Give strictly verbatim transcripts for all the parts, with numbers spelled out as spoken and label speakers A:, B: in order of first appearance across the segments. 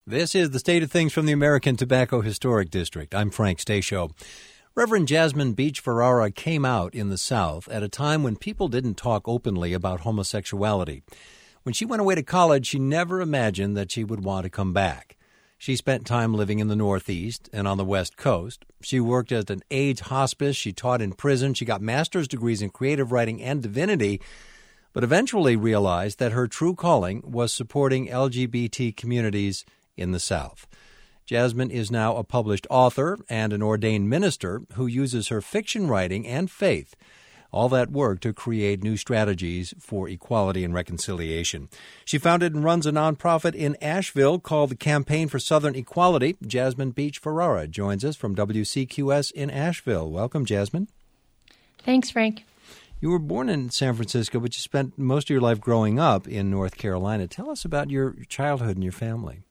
A: This is the State of Things from the American Tobacco Historic District. I'm Frank Stasio. Reverend Jasmine Beach Ferrara came out in the South at a time when people didn't talk openly about homosexuality. When she went away to college, she never imagined that she would want to come back. She spent time living in the Northeast and on the West Coast. She worked at an AIDS hospice. She taught in prison. She got master's degrees in creative writing and divinity, but eventually realized that her true calling was supporting L G B T communities in the South. Jasmine is now a published author and an ordained minister who uses her fiction writing and faith, all that work, to create new strategies for equality and reconciliation. She founded and runs a nonprofit in Asheville called the Campaign for Southern Equality. Jasmine Beach Ferrara joins us from W C Q S in Asheville. Welcome, Jasmine.
B: Thanks, Frank.
A: You were born in San Francisco, but you spent most of your life growing up in North Carolina. Tell us about your childhood and your family.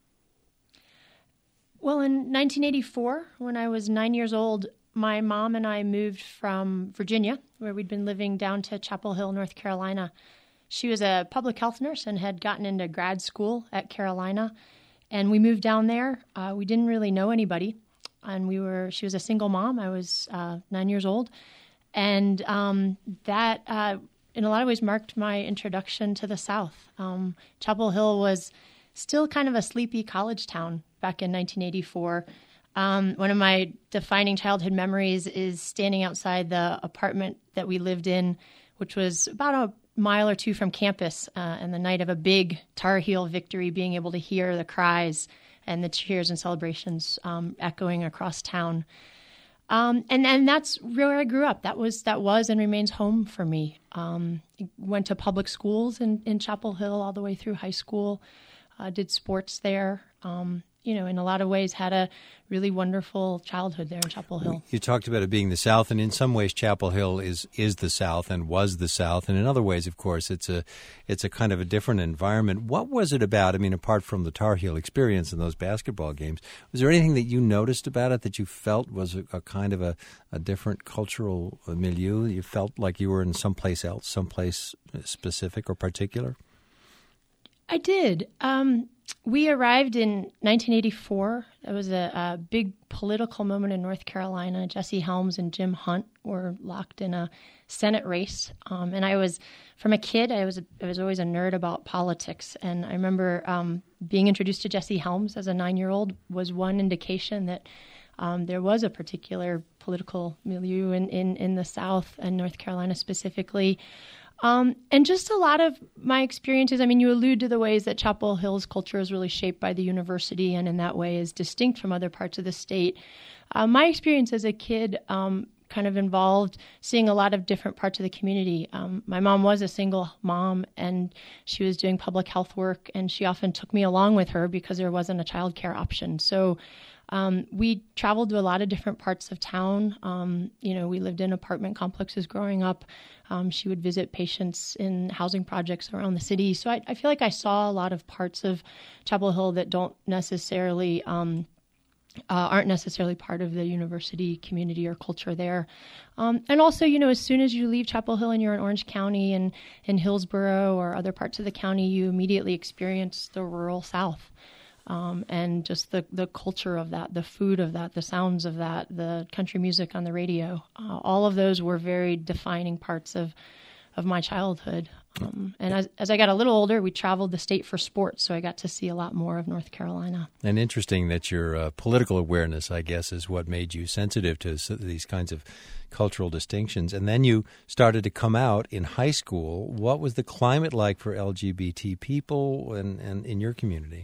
B: Well, in nineteen eighty-four, when I was nine years old, my mom and I moved from Virginia, where we'd been living, down to Chapel Hill, North Carolina. She was a public health nurse and had gotten into grad school at Carolina, and we moved down there. Uh, we didn't really know anybody, and we were. She was a single mom. I was uh, nine years old, and um, that, uh, in a lot of ways, marked my introduction to the South. Um, Chapel Hill was still kind of a sleepy college town back in nineteen eighty-four. Um, one of my defining childhood memories is standing outside the apartment that we lived in, which was about a mile or two from campus, uh, and the night of a big Tar Heel victory, being able to hear the cries and the cheers and celebrations um, echoing across town. Um, and, and that's where I grew up. That was that was and remains home for me. Um, went to public schools in, in Chapel Hill all the way through high school, uh, did sports there. Um, you know, in a lot of ways, had a really wonderful childhood there in Chapel Hill.
A: You talked about it being the South, and in some ways Chapel Hill is is the South and was the South, and in other ways, of course, it's a it's a kind of a different environment. What was it about, I mean, apart from the Tar Heel experience and those basketball games, was there anything that you noticed about it that you felt was a, a kind of a, a different cultural milieu? You felt like you were in someplace else, someplace specific or particular?
B: I did. Um We arrived in nineteen eighty-four. That was a, a big political moment in North Carolina. Jesse Helms and Jim Hunt were locked in a Senate race. Um, and I was, from a kid, I was a, I was always a nerd about politics. And I remember um, being introduced to Jesse Helms as a nine-year-old was one indication that um, there was a particular political milieu in, in, in the South and North Carolina specifically. Um, and just a lot of my experiences, I mean, you allude to the ways that Chapel Hill's culture is really shaped by the university and in that way is distinct from other parts of the state. Uh, my experience as a kid um, kind of involved seeing a lot of different parts of the community. Um, my mom was a single mom and she was doing public health work, and she often took me along with her because there wasn't a childcare option. So Um, we traveled to a lot of different parts of town. Um, you know, we lived in apartment complexes growing up. Um, she would visit patients in housing projects around the city. So I, I feel like I saw a lot of parts of Chapel Hill that don't necessarily, um, uh, aren't necessarily part of the university community or culture there. Um, and also, you know, as soon as you leave Chapel Hill and you're in Orange County and in Hillsborough or other parts of the county, you immediately experience the rural South. Um, and just the, the culture of that, the food of that, the sounds of that, the country music on the radio, uh, all of those were very defining parts of, of my childhood. Um, and as, as I got a little older, we traveled the state for sports, so I got to see a lot more of North Carolina.
A: And interesting that your uh, political awareness, I guess, is what made you sensitive to these kinds of cultural distinctions. And then you started to come out in high school. What was the climate like for L G B T people and, and in your community?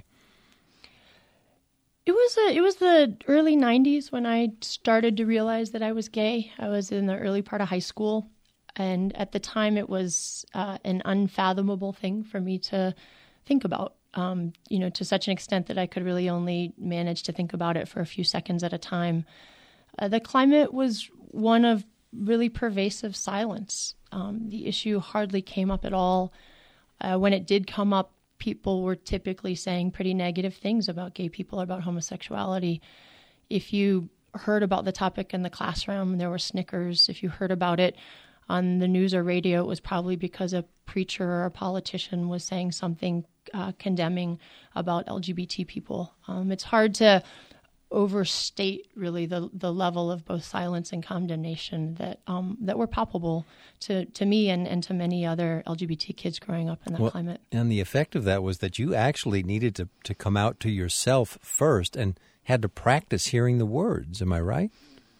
B: It was a, it was the early nineties when I started to realize that I was gay. I was in the early part of high school, and at the time it was uh, an unfathomable thing for me to think about, um, you know, to such an extent that I could really only manage to think about it for a few seconds at a time. Uh, the climate was one of really pervasive silence. Um, the issue hardly came up at all. Uh, when it did come up, people were typically saying pretty negative things about gay people, about homosexuality. If you heard about the topic in the classroom, there were snickers. If you heard about it on the news or radio, it was probably because a preacher or a politician was saying something uh, condemning about L G B T people. Um, it's hard to overstate really the the level of both silence and condemnation that um, that were palpable to, to me and, and to many other L G B T kids growing up in that
A: well,
B: climate.
A: And the effect of that was that you actually needed to, to come out to yourself first and had to practice hearing the words. Am I right?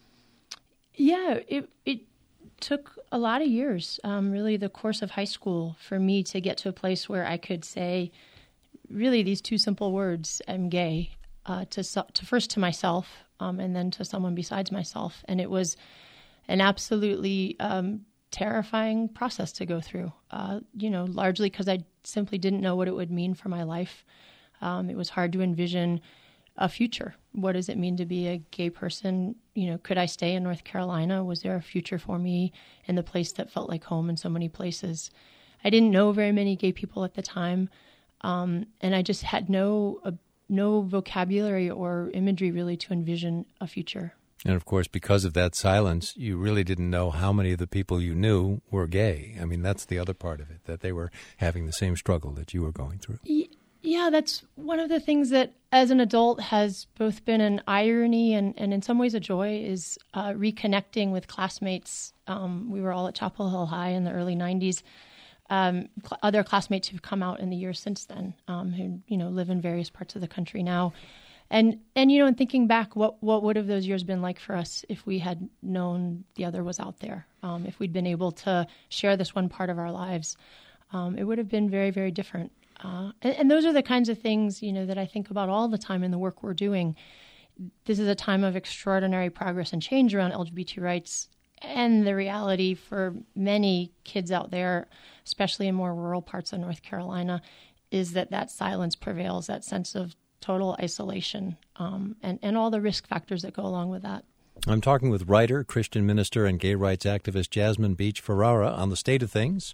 B: Yeah, it it took a lot of years, um, really the course of high school, for me to get to a place where I could say really these two simple words, I'm gay, uh, to, to first to myself um, and then to someone besides myself. And it was an absolutely um, terrifying process to go through, uh, you know, largely because I simply didn't know what it would mean for my life. Um, it was hard to envision a future. What does it mean to be a gay person? You know, could I stay in North Carolina? Was there a future for me in the place that felt like home in so many places? I didn't know very many gay people at the time, um, and I just had no uh, no vocabulary or imagery really to envision a future.
A: And of course, because of that silence, you really didn't know how many of the people you knew were gay. I mean, that's the other part of it, that they were having the same struggle that you were going through.
B: Yeah. Yeah, that's one of the things that as an adult has both been an irony and, and in some ways a joy is uh, reconnecting with classmates. Um, we were all at Chapel Hill High in the early nineties. Um, cl- other classmates who've come out in the years since then, um, who, you know, live in various parts of the country now. And, and you know, and thinking back, what, what would have those years been like for us if we had known the other was out there, um, if we'd been able to share this one part of our lives. Um, it would have been very, very different. Uh, and, and those are the kinds of things, you know, that I think about all the time in the work we're doing. This is a time of extraordinary progress and change around L G B T rights, and the reality for many kids out there, especially in more rural parts of North Carolina, is that that silence prevails, that sense of total isolation, um, and, and all the risk factors that go along with that.
A: I'm talking with writer, Christian minister, and gay rights activist Jasmine Beach Ferrara on the state of things.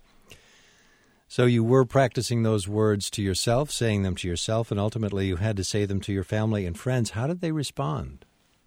A: So you were practicing those words to yourself, saying them to yourself, and ultimately you had to say them to your family and friends. How did they respond?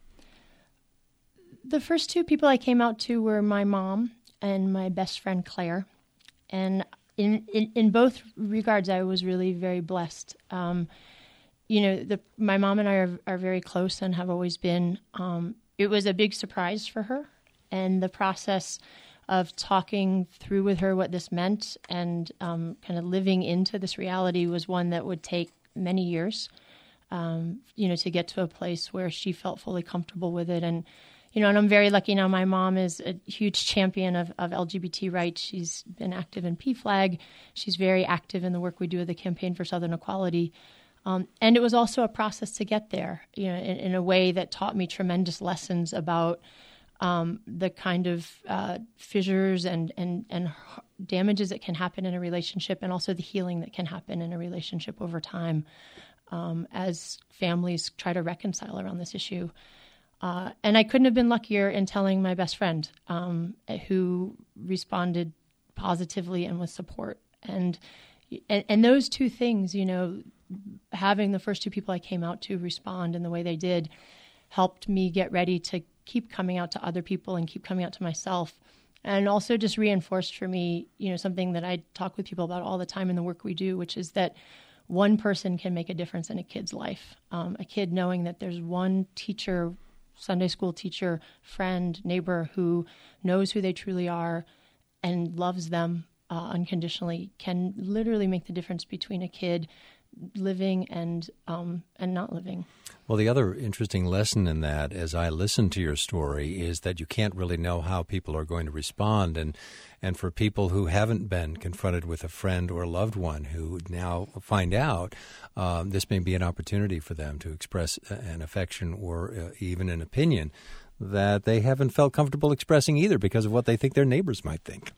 B: The first two people I came out to were my mom and my best friend, Claire. And in, in, in both regards, I was really very blessed. Um, you know, the, my mom and I are, are very close and have always been. Um, it was a big surprise for her, and the process of talking through with her what this meant and um, kind of living into this reality was one that would take many years, um, you know, to get to a place where she felt fully comfortable with it. And, you know, and I'm very lucky now. My mom is a huge champion of, of L G B T rights. She's been active in P FLAG. She's very active in the work we do with the Campaign for Southern Equality. Um, and it was also a process to get there, you know, in, in a way that taught me tremendous lessons about Um, the kind of uh, fissures and, and, and damages that can happen in a relationship, and also the healing that can happen in a relationship over time um, as families try to reconcile around this issue. Uh, and I couldn't have been luckier in telling my best friend um, who responded positively and with support. And, and and those two things, you know, having the first two people I came out to respond in the way they did helped me get ready to keep coming out to other people and keep coming out to myself. And also just reinforced for me, you know, something that I talk with people about all the time in the work we do, which is that one person can make a difference in a kid's life. Um, a kid knowing that there's one teacher, Sunday school teacher, friend, neighbor who knows who they truly are and loves them uh, unconditionally can literally make the difference between a kid living and um, and not living.
A: Well, the other interesting lesson in that, as I listen to your story, is that you can't really know how people are going to respond. And and for people who haven't been confronted with a friend or a loved one who now find out, um, this may be an opportunity for them to express an affection or uh, even an opinion that they haven't felt comfortable expressing either because of what they think their neighbors might think.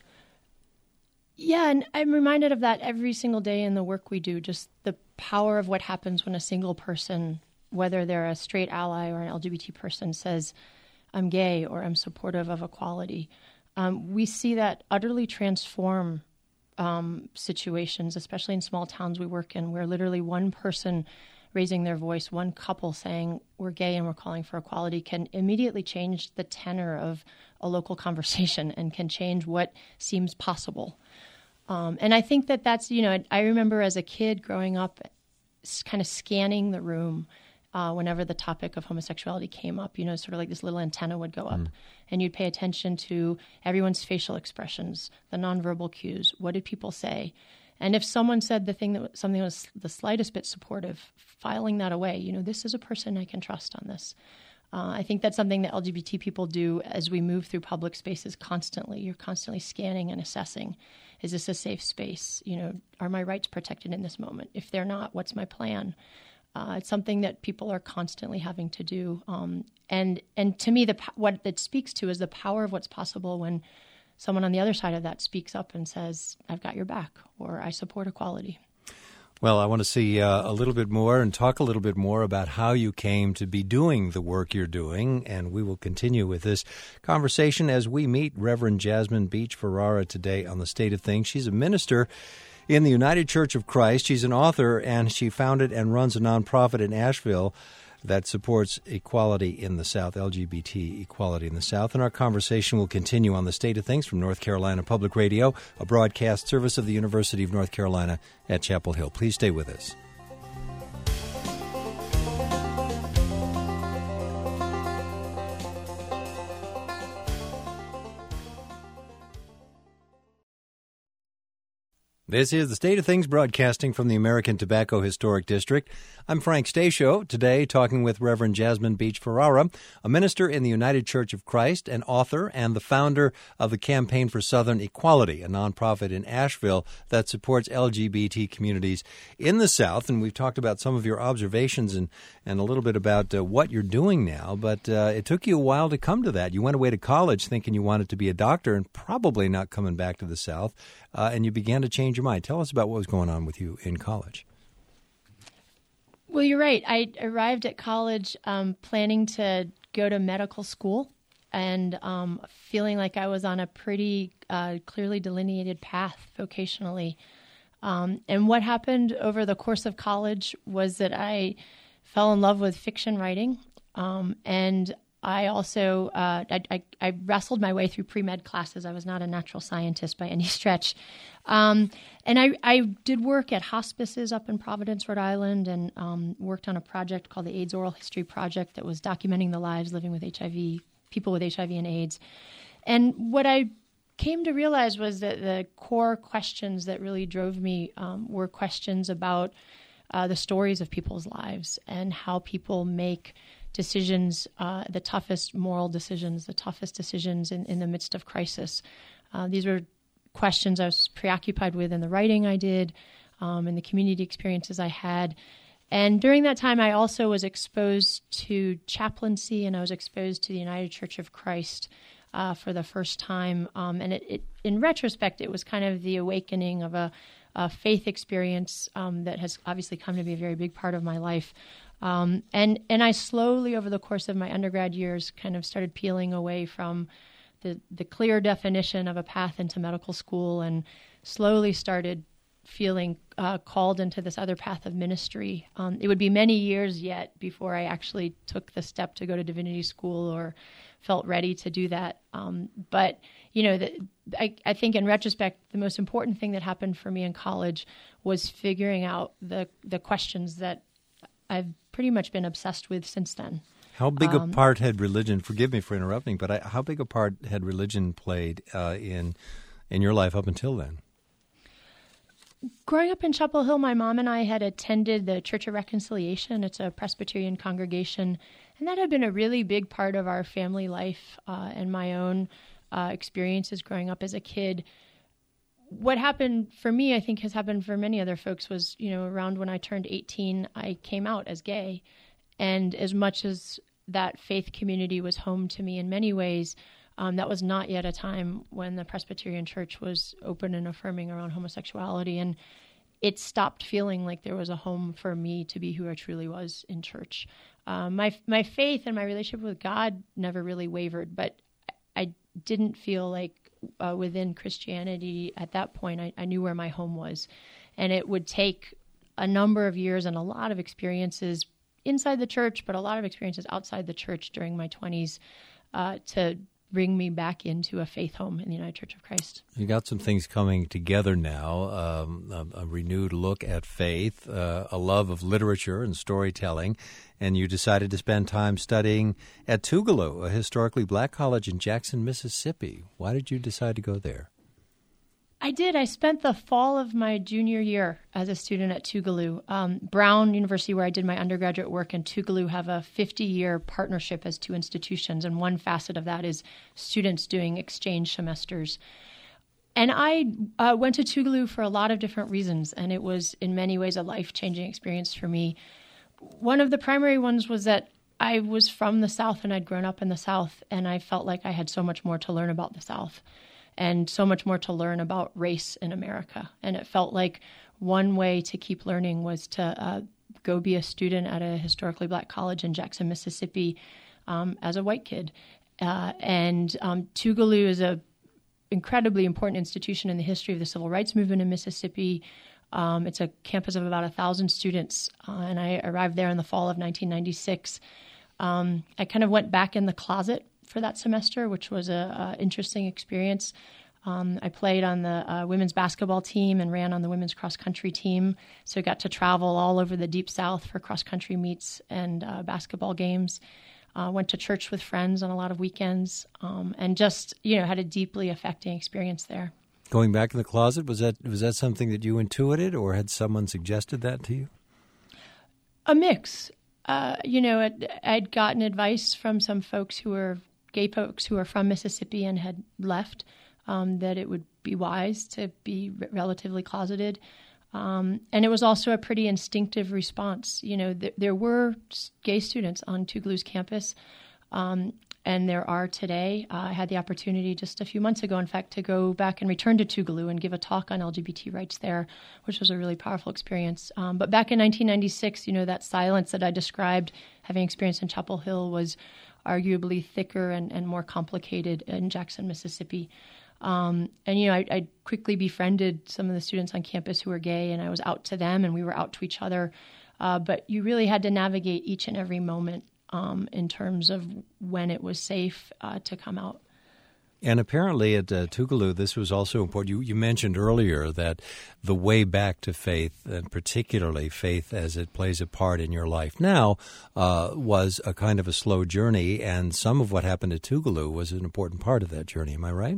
B: Yeah, and I'm reminded of that every single day in the work we do, just the power of what happens when a single person, whether they're a straight ally or an L G B T person, says, I'm gay or I'm supportive of equality. Um, we see that utterly transform um, situations, especially in small towns we work in, where literally one person raising their voice, one couple saying, we're gay and we're calling for equality, can immediately change the tenor of a local conversation and can change what seems possible. Um, and I think that that's, you know, I remember as a kid growing up kind of scanning the room uh, whenever the topic of homosexuality came up, you know, sort of like this little antenna would go up mm. and you'd pay attention to everyone's facial expressions, the nonverbal cues. What did people say? And if someone said the thing that something was the slightest bit supportive, filing that away, you know, this is a person I can trust on this. Uh, I think that's something that L G B T people do as we move through public spaces constantly. You're constantly scanning and assessing. Is this a safe space? You know, are my rights protected in this moment? If they're not, what's my plan? Uh, it's something that people are constantly having to do. Um, and and to me, the what it speaks to is the power of what's possible when someone on the other side of that speaks up and says, I've got your back, or I support equality.
A: Well, I want to see uh, a little bit more and talk a little bit more about how you came to be doing the work you're doing, and we will continue with this conversation as we meet Reverend Jasmine Beach Ferrara today on The State of Things. She's a minister in the United Church of Christ. She's an author, and she founded and runs a nonprofit in Asheville that supports equality in the South, L G B T equality in the South. And our conversation will continue on The State of Things from North Carolina Public Radio, a broadcast service of the University of North Carolina at Chapel Hill. Please stay with us. This is The State of Things, broadcasting from the American Tobacco Historic District. I'm Frank Stasio, today talking with Reverend Jasmine Beach Ferrara, a minister in the United Church of Christ, an author, and the founder of the Campaign for Southern Equality, a nonprofit in Asheville that supports L G B T communities in the South. And we've talked about some of your observations and, and a little bit about uh, what you're doing now, but uh, it took you a while to come to that. You went away to college thinking you wanted to be a doctor and probably not coming back to the South, uh, and you began to change your mind. Tell us about what was going on with you in college.
B: Well, you're right. I arrived at college um, planning to go to medical school and um, feeling like I was on a pretty uh, clearly delineated path vocationally. Um, and what happened over the course of college was that I fell in love with fiction writing, um, and I also uh, I, I, I wrestled my way through pre-med classes. I was not a natural scientist by any stretch. Um, and I, I did work at hospices up in Providence, Rhode Island, and um, worked on a project called the AIDS Oral History Project that was documenting the lives living with H I V, people with H I V and AIDS. And what I came to realize was that the core questions that really drove me um, were questions about uh, the stories of people's lives and how people make decisions, uh, the toughest moral decisions, the toughest decisions in, in the midst of crisis. Uh, these were questions I was preoccupied with in the writing I did, um, and the community experiences I had. And during that time, I also was exposed to chaplaincy, and I was exposed to the United Church of Christ uh, for the first time. Um, and it, it, in retrospect, it was kind of the awakening of a, a faith experience um, that has obviously come to be a very big part of my life. Um, and, and I slowly, over the course of my undergrad years, kind of started peeling away from the, the clear definition of a path into medical school and slowly started feeling uh, called into this other path of ministry. Um, it would be many years yet before I actually took the step to go to divinity school or felt ready to do that. Um, but, you know, the, I, I think in retrospect, the most important thing that happened for me in college was figuring out the, the questions that I've pretty much been obsessed with since then.
A: How big
B: um,
A: a part had religion, forgive me for interrupting, but I, how big a part had religion played uh, in in your life up until then?
B: Growing up in Chapel Hill, my mom and I had attended the Church of Reconciliation. It's a Presbyterian congregation, and that had been a really big part of our family life uh, and my own uh, experiences growing up as a kid. What happened for me, I think has happened for many other folks, was, you know, around when I turned eighteen, I came out as gay. And as much as that faith community was home to me in many ways, um, that was not yet a time when the Presbyterian Church was open and affirming around homosexuality. And it stopped feeling like there was a home for me to be who I truly was in church. Um, my my faith and my relationship with God never really wavered, but I didn't feel like uh, within Christianity at that point, I, I knew where my home was. And it would take a number of years and a lot of experiences inside the church, but a lot of experiences outside the church during my twenties uh, to bring me back into a faith home in the United Church of Christ.
A: You got some things coming together now, um, a, a renewed look at faith, uh, a love of literature and storytelling, and you decided to spend time studying at Tougaloo, a historically black college in Jackson, Mississippi. Why did you decide to go there?
B: I did. I spent the fall of my junior year as a student at Tougaloo. Um, Brown University, where I did my undergraduate work, and Tougaloo have a fifty-year partnership as two institutions, and one facet of that is students doing exchange semesters. And I uh, went to Tougaloo for a lot of different reasons, and it was in many ways a life-changing experience for me. One of the primary ones was that I was from the South, and I'd grown up in the South, and I felt like I had so much more to learn about the South, and so much more to learn about race in America. And it felt like one way to keep learning was to uh, go be a student at a historically black college in Jackson, Mississippi, um, as a white kid. Uh, and um, Tougaloo is a incredibly important institution in the history of the civil rights movement in Mississippi. Um, it's a campus of about a thousand students, uh, and I arrived there in the fall of nineteen ninety-six. Um, I kind of went back in the closet for that semester, which was a, a interesting experience. Um, I played on the uh, women's basketball team and ran on the women's cross-country team, so I got to travel all over the Deep South for cross-country meets and uh, basketball games. Uh, went to church with friends on a lot of weekends, um, and just, you know, had a deeply affecting experience there.
A: Going back in the closet, was that was that something that you intuited, or had someone suggested that to you?
B: A mix. Uh, you know, I'd, I'd gotten advice from some folks who were gay folks who were from Mississippi and had left, um, that it would be wise to be re- relatively closeted. Um, and it was also a pretty instinctive response. You know, th- there were gay students on Tougaloo's campus, um, and there are today. Uh, I had the opportunity just a few months ago, in fact, to go back and return to Tougaloo and give a talk on L G B T rights there, which was a really powerful experience. Um, but back in nineteen ninety-six, you know, that silence that I described, having experienced in Chapel Hill, was arguably thicker and, and more complicated in Jackson, Mississippi. Um, and, you know, I, I quickly befriended some of the students on campus who were gay, and I was out to them and we were out to each other. Uh, but you really had to navigate each and every moment um, in terms of when it was safe uh, to come out.
A: And apparently at uh, Tougaloo, this was also important. You, you mentioned earlier that the way back to faith, and particularly faith as it plays a part in your life now, uh, was a kind of a slow journey, and some of what happened at Tougaloo was an important part of that journey. Am I right?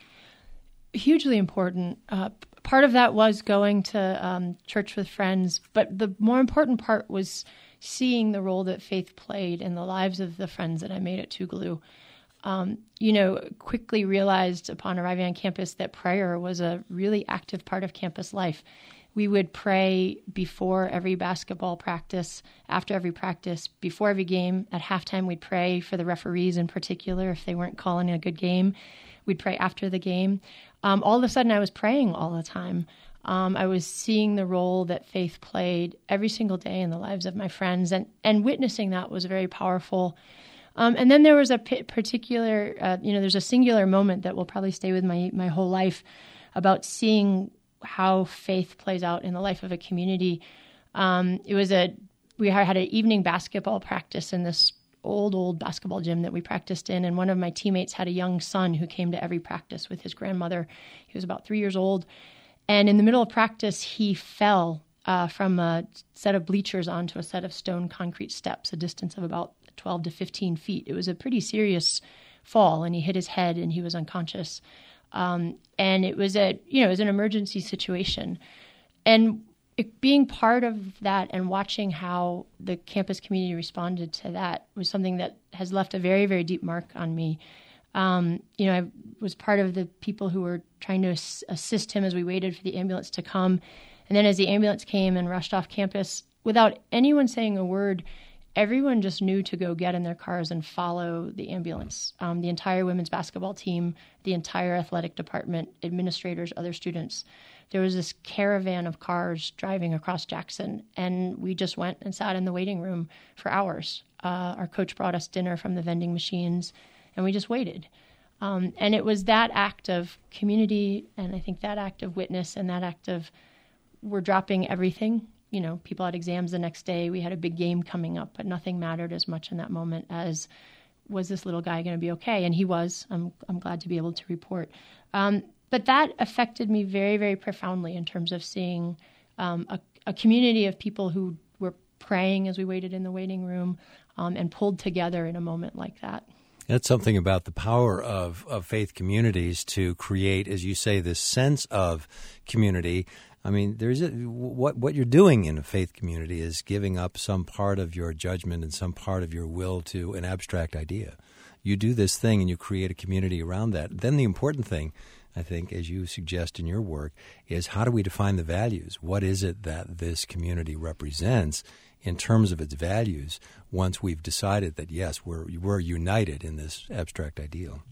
B: Hugely important. Uh, part of that was going to um, church with friends, but the more important part was seeing the role that faith played in the lives of the friends that I made at Tougaloo. Um, you know, quickly realized upon arriving on campus that prayer was a really active part of campus life. We would pray before every basketball practice, after every practice, before every game. At halftime, we'd pray for the referees in particular if they weren't calling a good game. We'd pray after the game. Um, all of a sudden, I was praying all the time. Um, I was seeing the role that faith played every single day in the lives of my friends, and, and witnessing that was very powerful. Um, and then there was a p- particular, uh, you know, there's a singular moment that will probably stay with my, my whole life about seeing how faith plays out in the life of a community. Um, it was a, we had an evening basketball practice in this old, old basketball gym that we practiced in. And one of my teammates had a young son who came to every practice with his grandmother. He was about three years old. And in the middle of practice, he fell uh, from a set of bleachers onto a set of stone concrete steps, a distance of about twelve to fifteen feet. It was a pretty serious fall, and he hit his head and he was unconscious. Um, and it was a, you know, it was an emergency situation. And it, being part of that and watching how the campus community responded to that was something that has left a very, very deep mark on me. Um, you know, I was part of the people who were trying to ass- assist him as we waited for the ambulance to come. And then as the ambulance came and rushed off campus, without anyone saying a word, everyone just knew to go get in their cars and follow the ambulance. Um, the entire women's basketball team, the entire athletic department, administrators, other students. There was this caravan of cars driving across Jackson, and we just went and sat in the waiting room for hours. Uh, our coach brought us dinner from the vending machines, and we just waited. Um, and it was that act of community, and I think that act of witness and that act of we're dropping everything you know, people had exams the next day. We had a big game coming up, but nothing mattered as much in that moment as, was this little guy going to be okay? And he was. I'm I'm glad to be able to report. Um, but that affected me very, very profoundly in terms of seeing um, a, a community of people who were praying as we waited in the waiting room um, and pulled together in a moment like that.
A: That's something about the power of, of faith communities to create, as you say, this sense of community. I mean, there's a, what what you're doing in a faith community is giving up some part of your judgment and some part of your will to an abstract idea. You do this thing and you create a community around that. Then the important thing, I think, as you suggest in your work, is how do we define the values? What is it that this community represents in terms of its values once we've decided that, yes, we're we're united in this abstract ideal?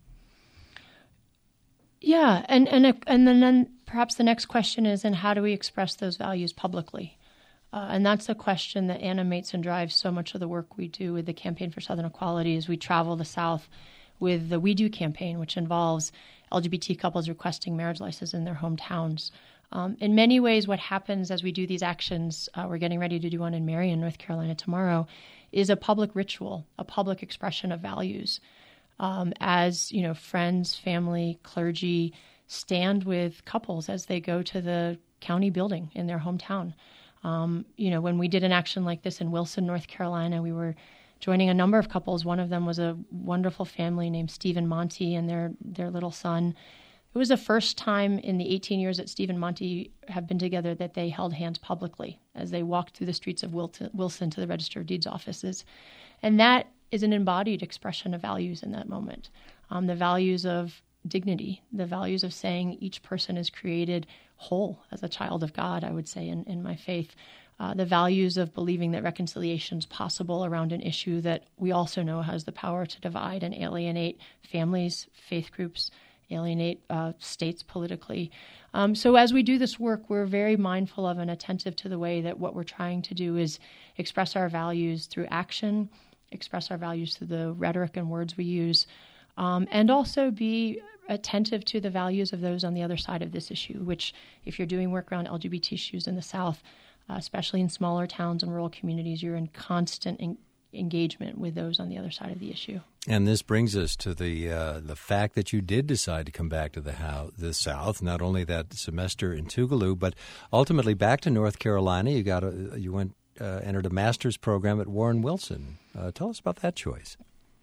B: Yeah, and and and then, then perhaps the next question is, and how do we express those values publicly? Uh, and that's a question that animates and drives so much of the work we do with the Campaign for Southern Equality as we travel the South with the We Do campaign, which involves L G B T couples requesting marriage licenses in their hometowns. Um, in many ways, what happens as we do these actions, uh, we're getting ready to do one in Marion, North Carolina tomorrow, is a public ritual, a public expression of values. Um, as, you know, friends, family, clergy stand with couples as they go to the county building in their hometown. Um, you know, when we did an action like this in Wilson, North Carolina, we were joining a number of couples. One of them was a wonderful family named Steve and Monty and their their little son. It was the first time in the eighteen years that Steve and Monty have been together that they held hands publicly as they walked through the streets of Wilson to the Register of Deeds offices. And that is an embodied expression of values in that moment. Um, the values of dignity, the values of saying each person is created whole as a child of God, I would say, in, in my faith. Uh, the values of believing that reconciliation is possible around an issue that we also know has the power to divide and alienate families, faith groups, alienate uh, states politically. Um, so as we do this work, we're very mindful of and attentive to the way that what we're trying to do is express our values through action, express our values through the rhetoric and words we use, um, and also be attentive to the values of those on the other side of this issue, which if you're doing work around L G B T issues in the South, uh, especially in smaller towns and rural communities, you're in constant en- engagement with those on the other side of the issue.
A: And this brings us to the uh, the fact that you did decide to come back to the house, the South, not only that semester in Tougaloo, but ultimately back to North Carolina. You got a, you went uh, entered a master's program at Warren Wilson. Uh, tell us about that choice.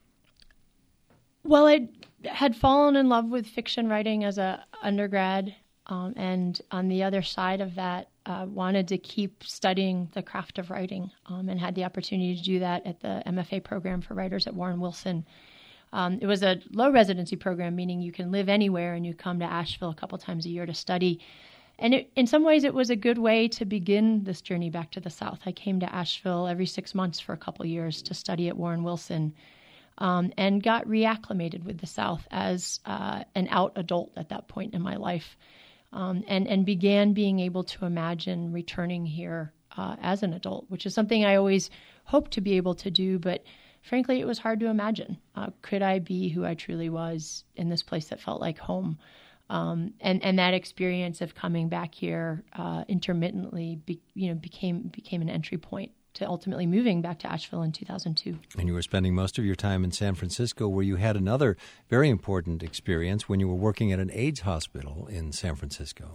B: Well, I had fallen in love with fiction writing as a undergrad, um, and on the other side of that, uh, wanted to keep studying the craft of writing, um, and had the opportunity to do that at the M F A program for writers at Warren Wilson. Um, it was a low residency program, meaning you can live anywhere and you come to Asheville a couple times a year to study. And it, in some ways, it was a good way to begin this journey back to the South. I came to Asheville every six months for a couple years to study at Warren Wilson. Um, and got reacclimated with the South as uh, an out adult at that point in my life, um, and, and began being able to imagine returning here uh, as an adult, which is something I always hoped to be able to do, but frankly, it was hard to imagine. Uh, could I be who I truly was in this place that felt like home? Um, and, and that experience of coming back here uh, intermittently be, you know, became became an entry point to ultimately moving back to Asheville in two thousand two.
A: And you were spending most of your time in San Francisco, where you had another very important experience when you were working at an AIDS hospital in San Francisco.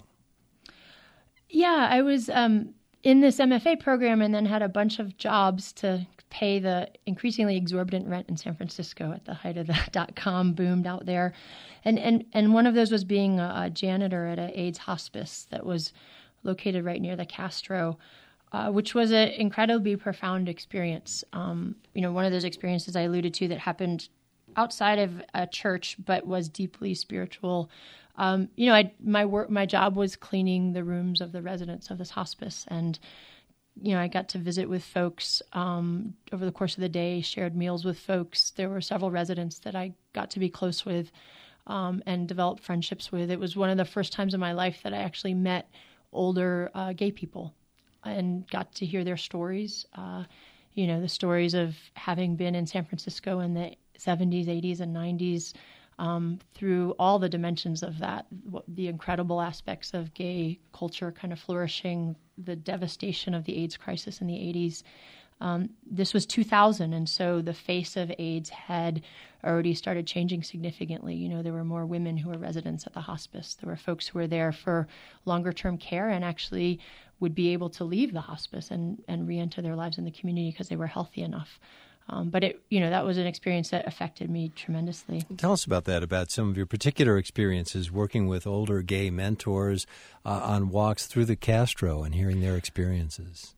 B: Yeah, I was um, in this M F A program and then had a bunch of jobs to pay the increasingly exorbitant rent in San Francisco at the height of the dot-com boom out there. And, and, and one of those was being a, a janitor at an AIDS hospice that was located right near the Castro. Uh, which was an incredibly profound experience. Um, you know, one of those experiences I alluded to that happened outside of a church, but was deeply spiritual. Um, you know, I, my work, my job was cleaning the rooms of the residents of this hospice, and you know, I got to visit with folks um, over the course of the day, shared meals with folks. There were several residents that I got to be close with um, and develop friendships with. It was one of the first times in my life that I actually met older uh, gay people and got to hear their stories, uh, you know, the stories of having been in San Francisco in the seventies, eighties, and nineties, um, through all the dimensions of that, the incredible aspects of gay culture kind of flourishing, the devastation of the AIDS crisis in the eighties. Um, this was two thousand, and so the face of AIDS had already started changing significantly. You know, there were more women who were residents at the hospice. There were folks who were there for longer-term care and actually would be able to leave the hospice and, and re-enter their lives in the community because they were healthy enough. Um, but it, you know, that was an experience that affected me tremendously.
A: Tell us about that, about some of your particular experiences working with older gay mentors uh, on walks through the Castro and hearing their experiences.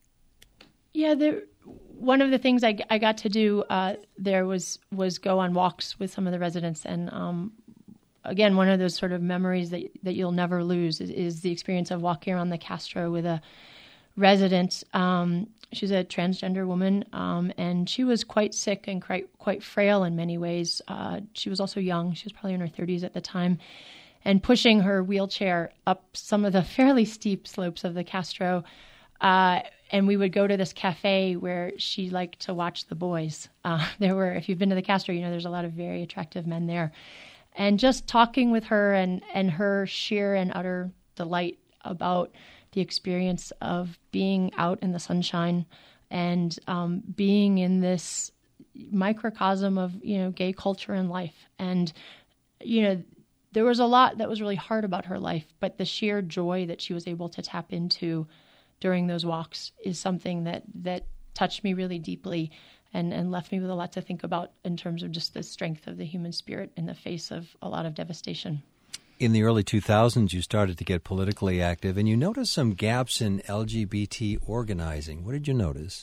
B: Yeah, there, one of the things I, I got to do uh, there was was go on walks with some of the residents. And um, again, one of those sort of memories that, that you'll never lose is, is the experience of walking around the Castro with a resident. Um, she's a transgender woman, um, and she was quite sick and quite, quite frail in many ways. Uh, she was also young. She was probably in her thirties at the time, and pushing her wheelchair up some of the fairly steep slopes of the Castro. Uh, and we would go to this cafe where she liked to watch the boys. Uh, there were, if you've been to the Castro, you know, there's a lot of very attractive men there. And just talking with her and, and her sheer and utter delight about the experience of being out in the sunshine and um, being in this microcosm of, you know, gay culture and life. And, you know, there was a lot that was really hard about her life, but the sheer joy that she was able to tap into during those walks is something that, that touched me really deeply and, and left me with a lot to think about in terms of just the strength of the human spirit in the face of a lot of devastation.
A: In the early two thousands, you started to get politically active, and you noticed some gaps in L G B T organizing. What did you notice?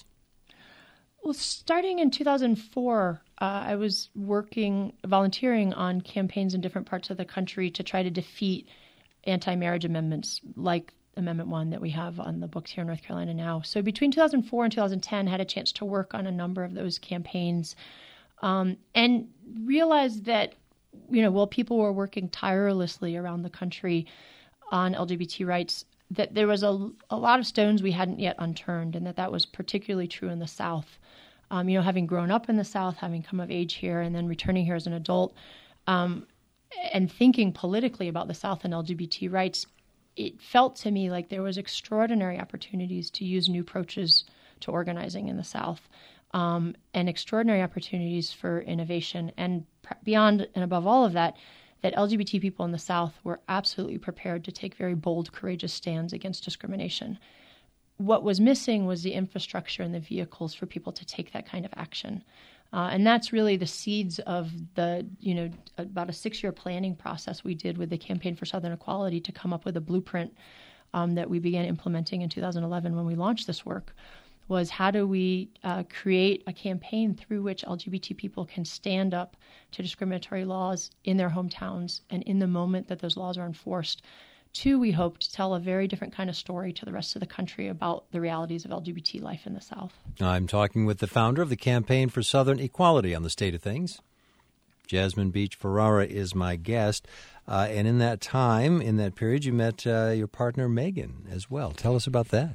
B: Well, starting in two thousand four, uh, I was working, volunteering on campaigns in different parts of the country to try to defeat anti-marriage amendments like Amendment one that we have on the books here in North Carolina now. So between two thousand four and two thousand ten, I had a chance to work on a number of those campaigns um, and realized that, you know, while people were working tirelessly around the country on L G B T rights, that there was a, a lot of stones we hadn't yet unturned, and that that was particularly true in the South. Um, you know, having grown up in the South, having come of age here, and then returning here as an adult, um, and thinking politically about the South and L G B T rights, it felt to me like there was extraordinary opportunities to use new approaches to organizing in the South, um, and extraordinary opportunities for innovation. And beyond and above all of that, that L G B T people in the South were absolutely prepared to take very bold, courageous stands against discrimination. What was missing was the infrastructure and the vehicles for people to take that kind of action. Uh, and that's really the seeds of the, you know, about a six-year planning process we did with the Campaign for Southern Equality to come up with a blueprint um, that we began implementing in two thousand eleven when we launched this work, was how do we uh, create a campaign through which L G B T people can stand up to discriminatory laws in their hometowns and in the moment that those laws are enforced. Two, we hope to tell a very different kind of story to the rest of the country about the realities of L G B T life in the South.
A: I'm talking with the founder of the Campaign for Southern Equality on the State of Things. Jasmine Beach Ferrara is my guest. Uh, and in that time, in that period, you met uh, your partner, Megan, as well. Tell us about that.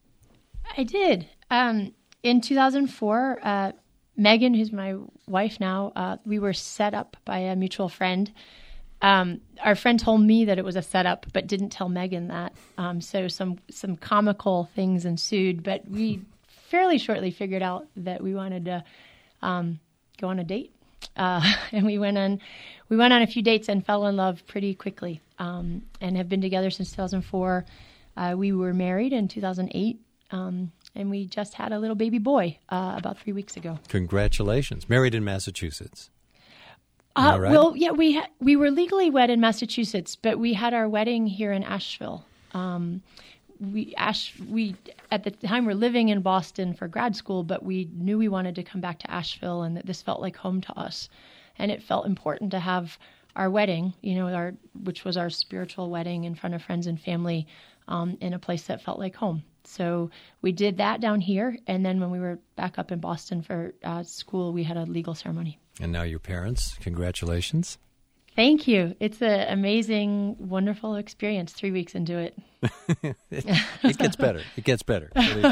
B: I did. Um, in two thousand four, uh, Megan, who's my wife now, uh, we were set up by a mutual friend. Um, our friend told me that it was a setup, but didn't tell Megan that. Um, so some some comical things ensued, but we fairly shortly figured out that we wanted to um, go on a date, uh, and we went on we went on a few dates and fell in love pretty quickly, um, and have been together since two thousand four. Uh, we were married in two thousand eight. Um, and we just had a little baby boy uh, about three weeks ago.
A: Congratulations. Married in Massachusetts.
B: Uh,
A: right?
B: Well, yeah, we ha- we were legally wed in Massachusetts, but we had our wedding here in Asheville. Um, we Ash we at the time were living in Boston for grad school, but we knew we wanted to come back to Asheville, and that this felt like home to us, and it felt important to have our wedding, you know, our which was our spiritual wedding in front of friends and family, um, in a place that felt like home. So we did that down here, and then when we were back up in Boston for uh, school, we had a legal ceremony.
A: And now your parents. Congratulations.
B: Thank you. It's an amazing, wonderful experience three weeks into it.
A: it, it gets better. It gets better.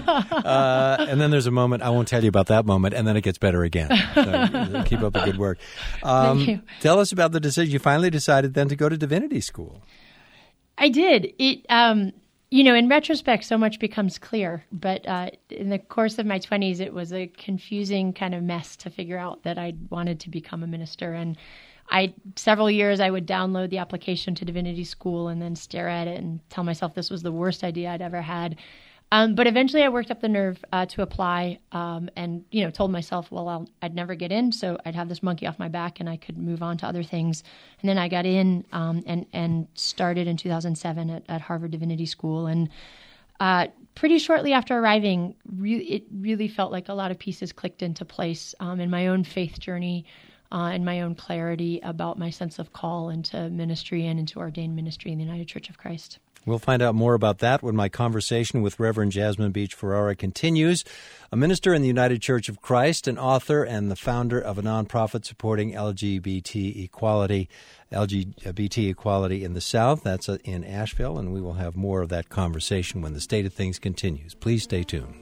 A: Uh, and then there's a moment, I won't tell you about that moment, and then it gets better again. So keep up the good work. Um,
B: Thank you.
A: Tell us about the decision. You finally decided then to go to divinity school.
B: I did. It, um, You know, in retrospect, so much becomes clear. But uh, in the course of my twenties, it was a confusing kind of mess to figure out that I wanted to become a minister. And I, several years, I would download the application to divinity school and then stare at it and tell myself this was the worst idea I'd ever had. Um, but eventually I worked up the nerve uh, to apply um, and, you know, told myself, well, I'll, I'd never get in, so I'd have this monkey off my back and I could move on to other things. And then I got in um, and, and started in two thousand seven at, at Harvard Divinity School. And uh, pretty shortly after arriving, re- it really felt like a lot of pieces clicked into place um, in my own faith journey uh, and my own clarity about my sense of call into ministry and into ordained ministry in the United Church of Christ.
A: We'll find out more about that when my conversation with Reverend Jasmine Beach Ferrara continues. A minister in the United Church of Christ, an author, and the founder of a nonprofit supporting L G B T equality, L G B T equality in the South. That's in Asheville, and we will have more of that conversation when the State of Things continues. Please stay tuned.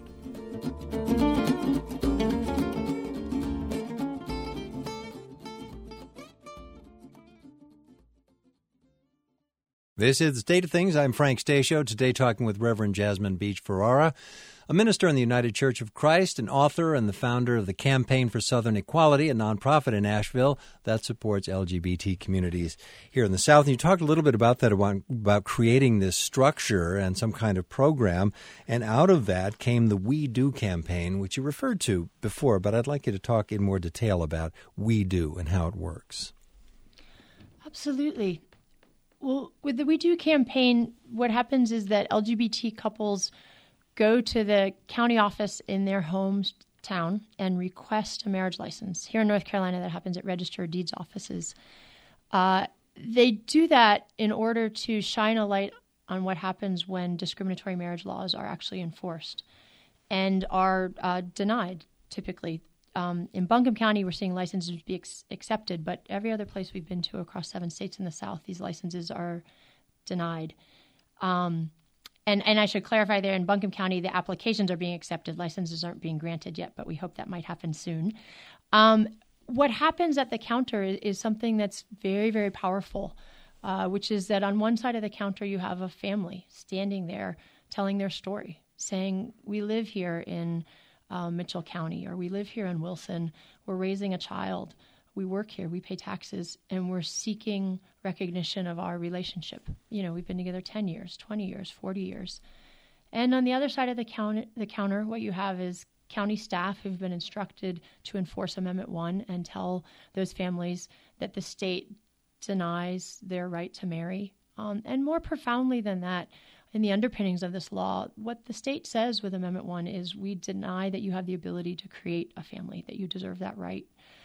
A: This is The State of Things. I'm Frank Stasio, today talking with Reverend Jasmine Beach Ferrara, a minister in the United Church of Christ, an author and the founder of the Campaign for Southern Equality, a nonprofit in Asheville that supports L G B T communities here in the South. And you talked a little bit about that, about, about creating this structure and some kind of program, and out of that came the We Do campaign, which you referred to before, but I'd like you to talk in more detail about We Do and how it works.
B: Absolutely. Well, with the We Do campaign, what happens is that L G B T couples go to the county office in their hometown and request a marriage license. Here in North Carolina, that happens at Register of Deeds offices. Uh, they do that in order to shine a light on what happens when discriminatory marriage laws are actually enforced and are uh, denied, typically. Um, in Buncombe County, we're seeing licenses be ex- accepted, but every other place we've been to across seven states in the South, these licenses are denied. Um, and, and I should clarify there, in Buncombe County, the applications are being accepted. Licenses aren't being granted yet, but we hope that might happen soon. Um, what happens at the counter is, is something that's very, very powerful, uh, which is that on one side of the counter, you have a family standing there telling their story, saying, we live here in Uh, Mitchell County, or we live here in Wilson, we're raising a child, we work here, we pay taxes, and we're seeking recognition of our relationship. You know, we've been together ten years, twenty years, forty years. And on the other side of the, count- the counter, what you have is county staff who've been instructed to enforce Amendment one and tell those families that the state denies their right to marry. Um, and more profoundly than that, in the underpinnings of this law, what the state says with Amendment one is we deny that you have the ability to create a family, that you deserve that right.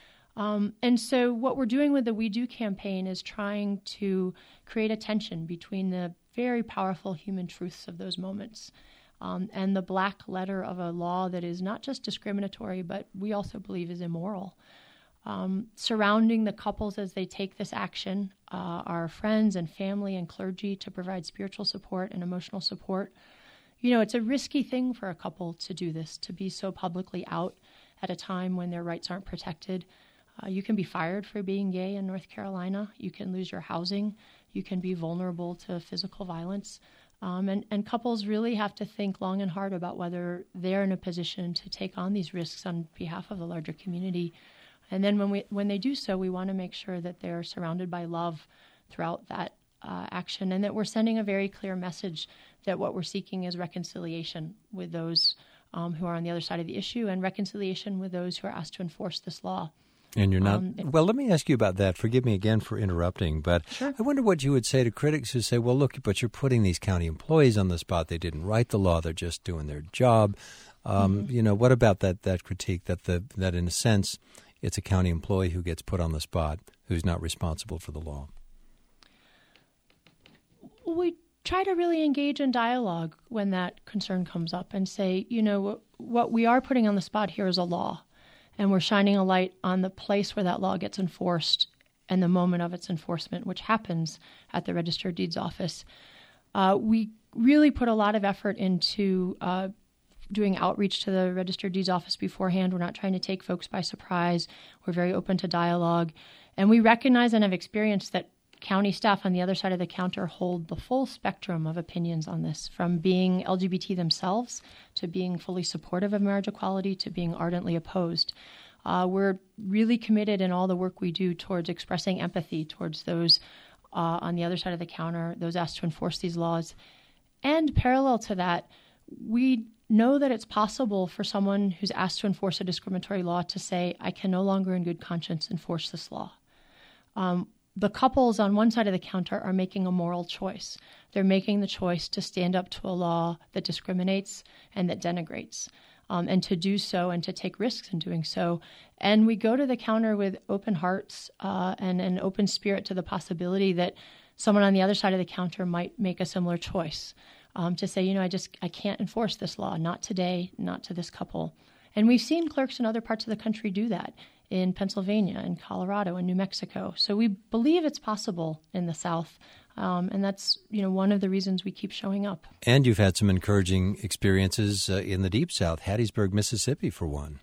B: Um, and so what we're doing with the We Do campaign is trying to create a tension between the very powerful human truths of those moments um, and the black letter of a law that is not just discriminatory, but we also believe is immoral. Um, surrounding the couples as they take this action, uh, our friends and family and clergy to provide spiritual support and emotional support. You know, it's a risky thing for a couple to do this, to be so publicly out at a time when their rights aren't protected. Uh, you can be fired for being gay in North Carolina. You can lose your housing. You can be vulnerable to physical violence. Um, and, and couples really have to think long and hard about whether they're in a position to take on these risks on behalf of the larger community. And then when we when they do so, we want to make sure that they're surrounded by love throughout that uh, action, and that we're sending a very clear message that what we're seeking is reconciliation with those um, who are on the other side of the issue, and reconciliation with those who are asked to enforce this law.
A: And you're not,
B: um,
A: well, let me ask you about that. Forgive me again for interrupting, but
B: sure.
A: I wonder what you would say to critics who say, well, look, but you're putting these county employees on the spot. They didn't write the law. They're just doing their job. Um, mm-hmm. You know, what about that that critique that the that in a sense it's a county employee who gets put on the spot who's not responsible for the law?
B: We try to really engage in dialogue when that concern comes up and say, you know, what we are putting on the spot here is a law, and we're shining a light on the place where that law gets enforced and the moment of its enforcement, which happens at the Register of Deeds office. Uh, we really put a lot of effort into uh, doing outreach to the Register of Deeds office beforehand. We're not trying to take folks by surprise. We're very open to dialogue. And we recognize and have experienced that county staff on the other side of the counter hold the full spectrum of opinions on this, from being L G B T themselves to being fully supportive of marriage equality to being ardently opposed. Uh, we're really committed in all the work we do towards expressing empathy towards those uh, on the other side of the counter, those asked to enforce these laws. And parallel to that, we know that it's possible for someone who's asked to enforce a discriminatory law to say, I can no longer in good conscience enforce this law. Um, the couples on one side of the counter are making a moral choice. They're making the choice to stand up to a law that discriminates and that denigrates, um, and to do so and to take risks in doing so. And we go to the counter with open hearts uh, and an open spirit to the possibility that someone on the other side of the counter might make a similar choice, um, to say, you know, I just I can't enforce this law, not today, not to this couple. And we've seen clerks in other parts of the country do that, in Pennsylvania, in Colorado, and New Mexico. So we believe it's possible in the South, um, and that's, you know, one of the reasons we keep showing up.
A: And you've had some encouraging experiences uh, in the Deep South, Hattiesburg, Mississippi, for one.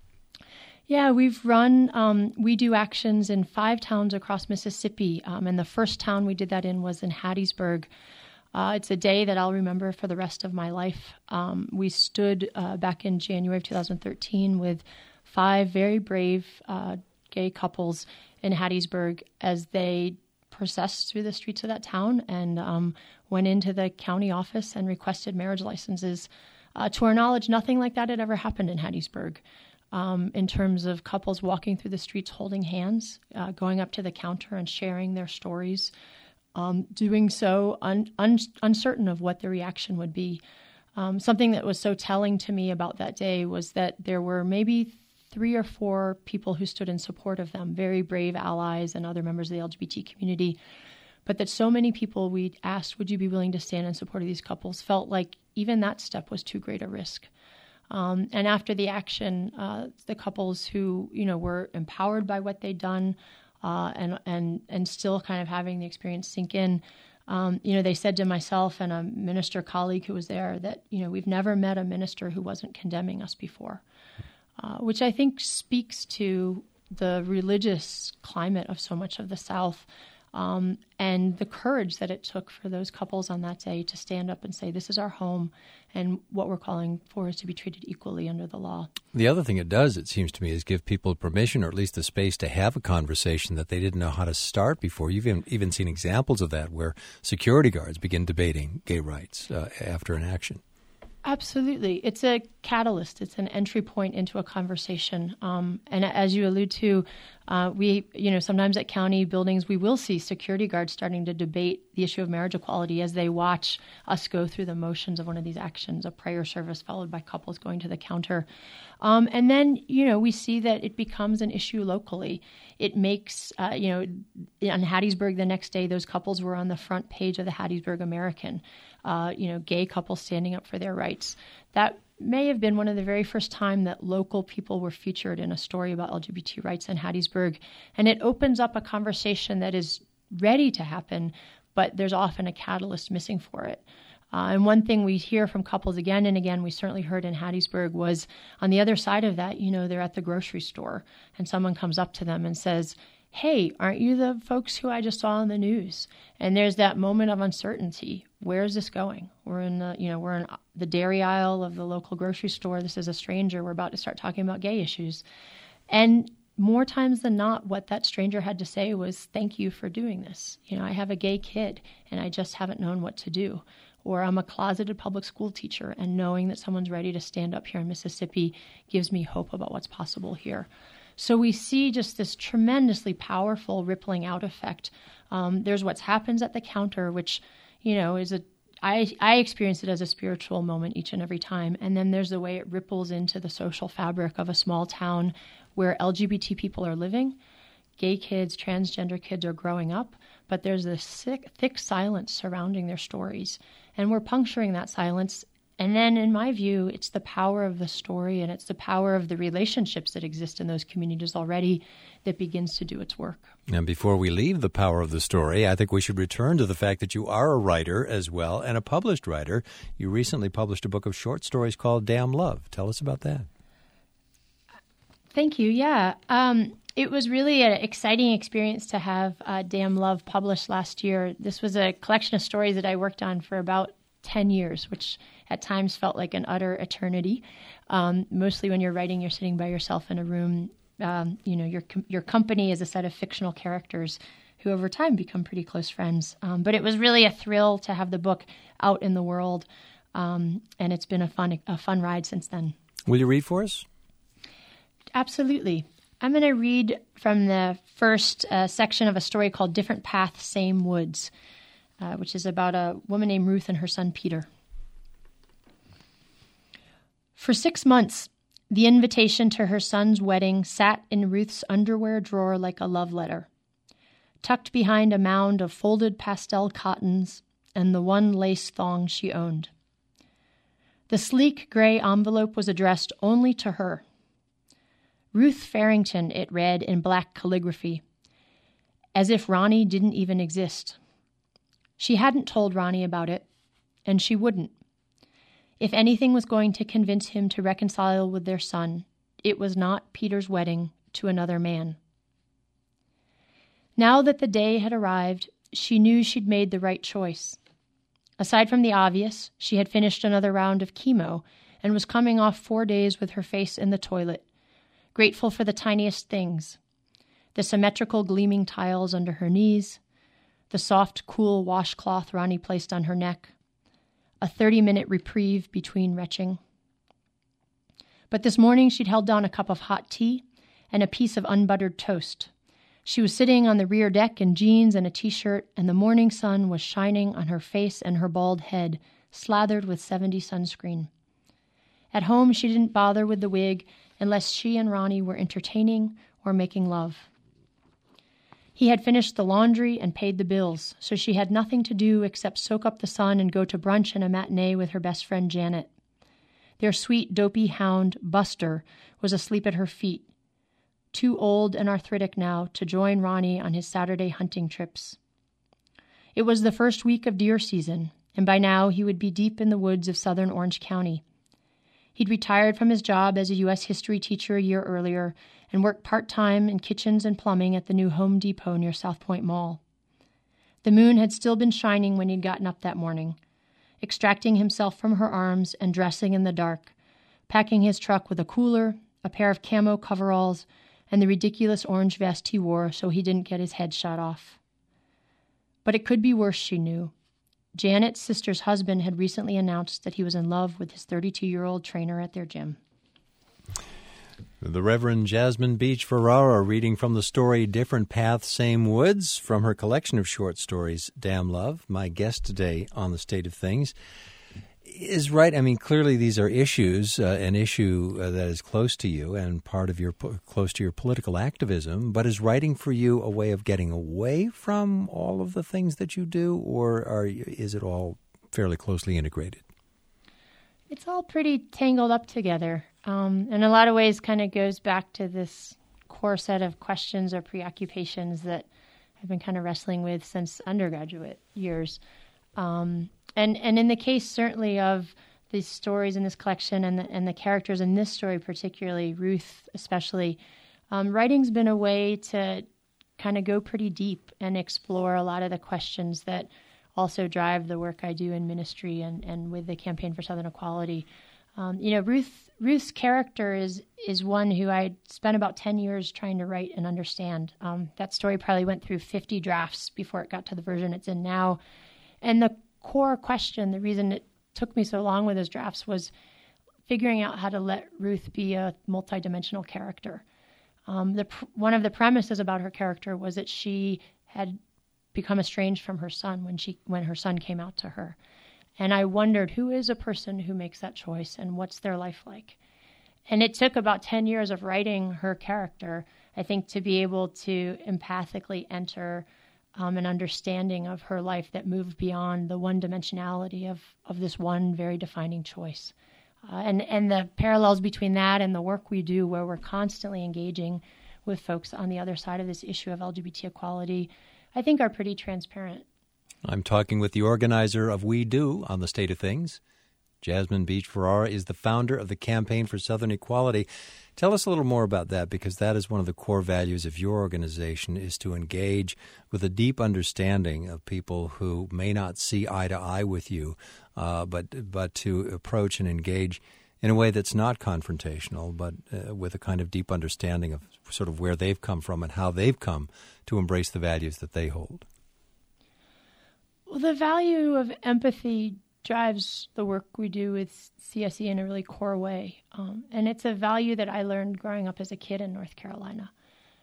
B: Yeah, we've run, um, we do actions in five towns across Mississippi, um, and the first town we did that in was in Hattiesburg. Uh, it's a day that I'll remember for the rest of my life. Um, we stood uh, back in January of two thousand thirteen with five very brave uh, gay couples in Hattiesburg as they processed through the streets of that town and um, went into the county office and requested marriage licenses. Uh, to our knowledge, nothing like that had ever happened in Hattiesburg. Um, in terms of couples walking through the streets holding hands, uh, going up to the counter and sharing their stories, um, doing so un- un- uncertain of what the reaction would be. Um, something that was so telling to me about that day was that there were maybe three or four people who stood in support of them, very brave allies and other members of the L G B T community, but that so many people we asked, would you be willing to stand in support of these couples, felt like even that step was too great a risk. Um, and after the action, uh, the couples who, you know, were empowered by what they'd done uh, and and and still kind of having the experience sink in, um, you know, they said to myself and a minister colleague who was there that, you know, we've never met a minister who wasn't condemning us before. Uh, which I think speaks to the religious climate of so much of the South, um, and the courage that it took for those couples on that day to stand up and say, this is our home, and what we're calling for is to be treated equally under the law.
A: The other thing it does, it seems to me, is give people permission, or at least the space to have a conversation that they didn't know how to start before. You've even, even seen examples of that where security guards begin debating gay rights uh, after an action.
B: Absolutely. It's a catalyst. It's an entry point into a conversation. Um, and as you allude to, uh, we, you know, sometimes at county buildings, we will see security guards starting to debate the issue of marriage equality as they watch us go through the motions of one of these actions, a prayer service followed by couples going to the counter. Um, and then, you know, we see that it becomes an issue locally. It makes, uh, you know, on Hattiesburg the next day, those couples were on the front page of the Hattiesburg American. Uh, you know, gay couples standing up for their rights. That may have been one of the very first time that local people were featured in a story about L G B T rights in Hattiesburg. And it opens up a conversation that is ready to happen, but there's often a catalyst missing for it. Uh, and one thing we hear from couples again and again, we certainly heard in Hattiesburg, was on the other side of that, you know, they're at the grocery store and someone comes up to them and says, hey, aren't you the folks who I just saw on the news? And there's that moment of uncertainty. Where is this going? We're in the, you know, we're in the dairy aisle of the local grocery store. This is a stranger. We're about to start talking about gay issues. And more times than not, what that stranger had to say was, thank you for doing this. You know, I have a gay kid and I just haven't known what to do. Or I'm a closeted public school teacher, and knowing that someone's ready to stand up here in Mississippi gives me hope about what's possible here. So we see just this tremendously powerful rippling out effect. Um, there's what happens at the counter, which, you know, is a I, I experience it as a spiritual moment each and every time. And then there's the way it ripples into the social fabric of a small town where L G B T people are living, gay kids, transgender kids are growing up, but there's this thick, thick silence surrounding their stories. And we're puncturing that silence. And then, in my view, it's the power of the story and it's the power of the relationships that exist in those communities already that begins to do its work.
A: And before we leave the power of the story, I think we should return to the fact that you are a writer as well, and a published writer. You recently published a book of short stories called Damn Love. Tell us about that.
B: Thank you. Yeah. Um, It was really an exciting experience to have uh, Damn Love published last year. This was a collection of stories that I worked on for about ten years, which at times felt like an utter eternity. Um, mostly when you're writing, you're sitting by yourself in a room. Um, you know, your your company is a set of fictional characters who over time become pretty close friends. Um, but it was really a thrill to have the book out in the world, um, and it's been a fun a fun ride since then.
A: Will you read for us?
B: Absolutely. I'm going to read from the first uh, section of a story called Different Path, Same Woods, uh, which is about a woman named Ruth and her son Peter. For six months, the invitation to her son's wedding sat in Ruth's underwear drawer like a love letter, tucked behind a mound of folded pastel cottons and the one lace thong she owned. The sleek gray envelope was addressed only to her. Ruth Farrington, it read in black calligraphy, as if Ronnie didn't even exist. She hadn't told Ronnie about it, and she wouldn't. If anything was going to convince him to reconcile with their son, it was not Peter's wedding to another man. Now that the day had arrived, she knew she'd made the right choice. Aside from the obvious, she had finished another round of chemo and was coming off four days with her face in the toilet, grateful for the tiniest things: the symmetrical gleaming tiles under her knees, the soft, cool washcloth Ronnie placed on her neck, a thirty-minute reprieve between retching. But this morning she'd held down a cup of hot tea and a piece of unbuttered toast. She was sitting on the rear deck in jeans and a t-shirt, and the morning sun was shining on her face and her bald head, slathered with seventy sunscreen. At home, she didn't bother with the wig unless she and Ronnie were entertaining or making love. He had finished the laundry and paid the bills, so she had nothing to do except soak up the sun and go to brunch and a matinee with her best friend Janet. Their sweet, dopey hound, Buster, was asleep at her feet, too old and arthritic now to join Ronnie on his Saturday hunting trips. It was the first week of deer season, and by now he would be deep in the woods of southern Orange County. He'd retired from his job as a U S history teacher a year earlier and worked part-time in kitchens and plumbing at the new Home Depot near South Point Mall. The moon had still been shining when he'd gotten up that morning, extracting himself from her arms and dressing in the dark, packing his truck with a cooler, a pair of camo coveralls, and the ridiculous orange vest he wore so he didn't get his head shot off. But it could be worse, she knew. Janet's sister's husband had recently announced that he was in love with his thirty-two-year-old trainer at their gym.
A: The Reverend Jasmine Beach Ferrara reading from the story Different Paths, Same Woods from her collection of short stories, Damn Love. My guest today on The State of Things is right. I mean, clearly these are issues, uh, an issue uh, that is close to you and part of your close to your political activism, but is writing for you a way of getting away from all of the things that you do, or are you, is it all fairly closely integrated?
B: It's all pretty tangled up together. Um, in a lot of ways kind of goes back to this core set of questions or preoccupations that I've been kind of wrestling with since undergraduate years. Um, and, and in the case certainly of these stories in this collection and the, and the characters in this story particularly, Ruth especially, um, writing's been a way to kind of go pretty deep and explore a lot of the questions that also drive the work I do in ministry and, and with the Campaign for Southern Equality. Um, you know, Ruth Ruth's character is is one who I spent about ten years trying to write and understand. Um, that story probably went through fifty drafts before it got to the version it's in now. And the core question, the reason it took me so long with those drafts, was figuring out how to let Ruth be a multidimensional character. Um, the one of the premises about her character was that she had become estranged from her son when she when her son came out to her. And I wondered, who is a person who makes that choice and what's their life like? And it took about ten years of writing her character, I think, to be able to empathically enter um, an understanding of her life that moved beyond the one-dimensionality of, of this one very defining choice. Uh, and, and the parallels between that and the work we do, where we're constantly engaging with folks on the other side of this issue of L G B T equality, I think are pretty transparent.
A: I'm talking with the organizer of We Do on The State of Things, Jasmine Beach Ferrara is the founder of the Campaign for Southern Equality. Tell us a little more about that, because that is one of the core values of your organization, is to engage with a deep understanding of people who may not see eye to eye with you, uh, but but to approach and engage in a way that's not confrontational, but uh, with a kind of deep understanding of sort of where they've come from and how they've come to embrace the values that they hold.
B: Well, the value of empathy drives the work we do with C S E in a really core way. Um, and it's a value that I learned growing up as a kid in North Carolina,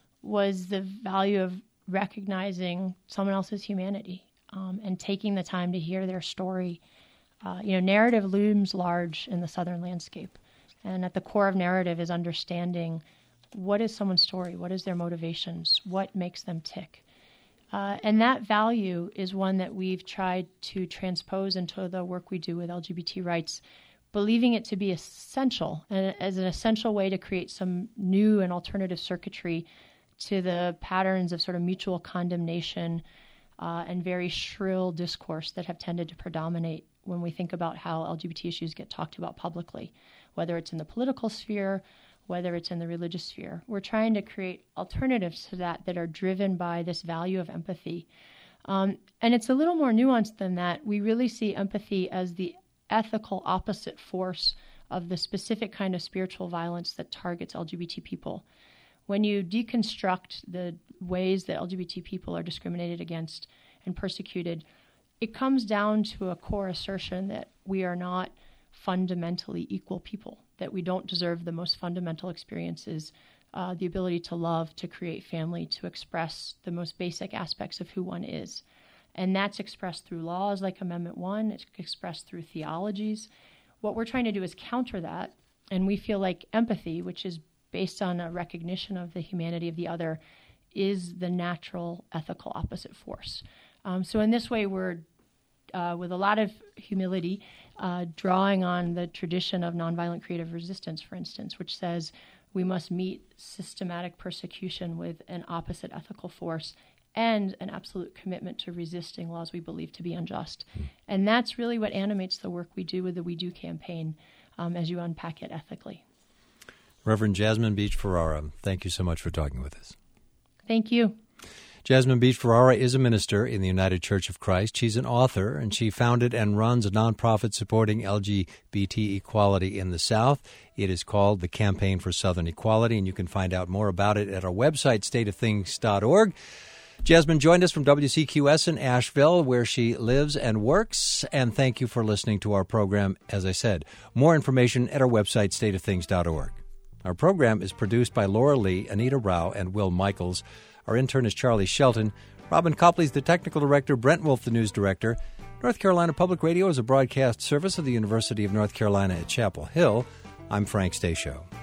B: was the value of recognizing someone else's humanity um, and taking the time to hear their story. Uh, you know, narrative looms large in the Southern landscape. And at the core of narrative is understanding what is someone's story, what is their motivations, what makes them tick. Uh, and that value is one that we've tried to transpose into the work we do with L G B T rights, believing it to be essential, and as an essential way to create some new and alternative circuitry to the patterns of sort of mutual condemnation uh, and very shrill discourse that have tended to predominate when we think about how L G B T issues get talked about publicly, whether it's in the political sphere, whether it's in the religious sphere. We're trying to create alternatives to that that are driven by this value of empathy. Um, and it's a little more nuanced than that. We really see empathy as the ethical opposite force of the specific kind of spiritual violence that targets L G B T people. When you deconstruct the ways that L G B T people are discriminated against and persecuted, it comes down to a core assertion that we are not fundamentally equal people, that we don't deserve the most fundamental experiences, uh, the ability to love, to create family, to express the most basic aspects of who one is. And that's expressed through laws like Amendment one, it's expressed through theologies. What we're trying to do is counter that, and we feel like empathy, which is based on a recognition of the humanity of the other, is the natural ethical opposite force. Um, so in this way, we're, uh, with a lot of humility, uh, drawing on the tradition of nonviolent creative resistance, for instance, which says we must meet systematic persecution with an opposite ethical force and an absolute commitment to resisting laws we believe to be unjust. Mm. And that's really what animates the work we do with the We Do campaign, um, as you unpack it ethically.
A: Reverend Jasmine Beach Ferrara, thank you so much for talking with us.
B: Thank you.
A: Jasmine Beach Ferrara is a minister in the United Church of Christ. She's an author, and she founded and runs a nonprofit supporting L G B T equality in the South. It is called the Campaign for Southern Equality, and you can find out more about it at our website, state of things dot org. Jasmine joined us from W C Q S in Asheville, where she lives and works, and thank you for listening to our program. As I said, more information at our website, state of things dot org. Our program is produced by Laura Lee, Anita Rao, and Will Michaels. Our intern is Charlie Shelton. Robin Copley's the technical director, Brent Wolf the news director. North Carolina Public Radio is a broadcast service of the University of North Carolina at Chapel Hill. I'm Frank Stashow.